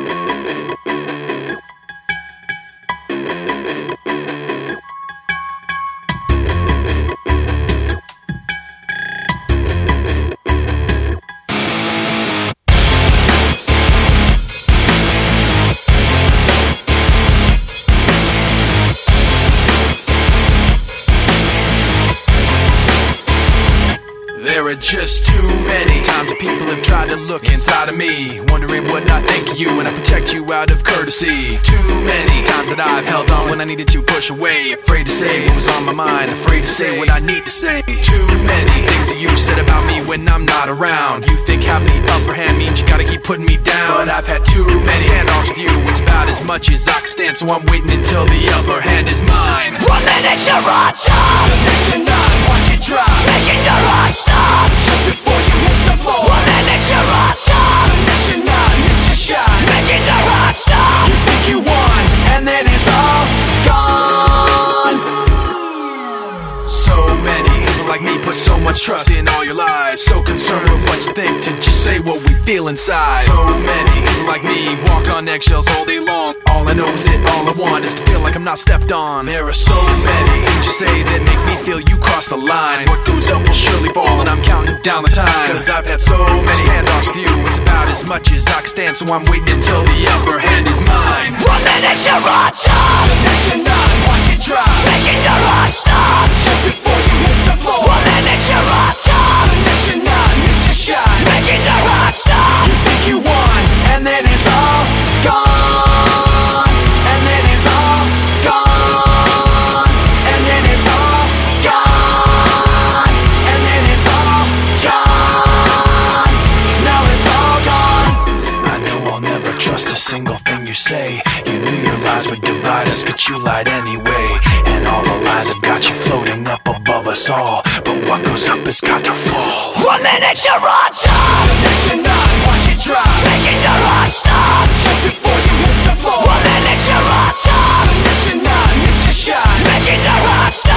There are just too many times that people have tried to look inside of me, wondering what I think of you, and I protect you out of courtesy. Too many times that I've held on when I needed to push away, afraid to say what was on my mind, afraid to say what I need to say. Too many things that you said about me when I'm not around. You think having the upper hand means you gotta keep putting me down, but I've had too many standoffs with you. It's about as much as I can stand, so I'm waiting until the upper hand is mine. 1 minute you're on top, the next you're not, watch it drop, making the rock stop. just before you hit the floor. 1 minute you're on top, The next you're not, missed your shot, making the rock stop. you think you won, and then it's all gone. So many people like me put so much trust in all your lies, so concerned with what you think to just say what we feel inside. So many people like me walk on eggshells all day long. All I know is that all I want is to feel like I'm not stepped on. There are so many things you say that make me feel you cross the line. What goes up will surely fall, and I'm counting down the time, cause I've had so many standoffs with you. It's about as much as I can stand, so I'm waiting until the upper hand is mine. 1 minute you're on top, The next you're not, watch it drop, making the rock stop. just before you hit the floor. 1 minute you're on top, The next you're not, missed your shot, making the rock stop. you think you won, and then it's all gone. And then it's all gone. And then it's all gone. And then it's all gone. Now it's all gone. I know I'll never trust a single thing you say. You knew your lies would divide us, but you lied anyway. And all the lies have got you floating up above us all, but what goes up has got to fall. 1 minute you're on top, The next you're not, watch it drop, making the rock stop. just before you hit the floor. 1 minute you're on top, The next you're not, missed your shot, making the rock stop.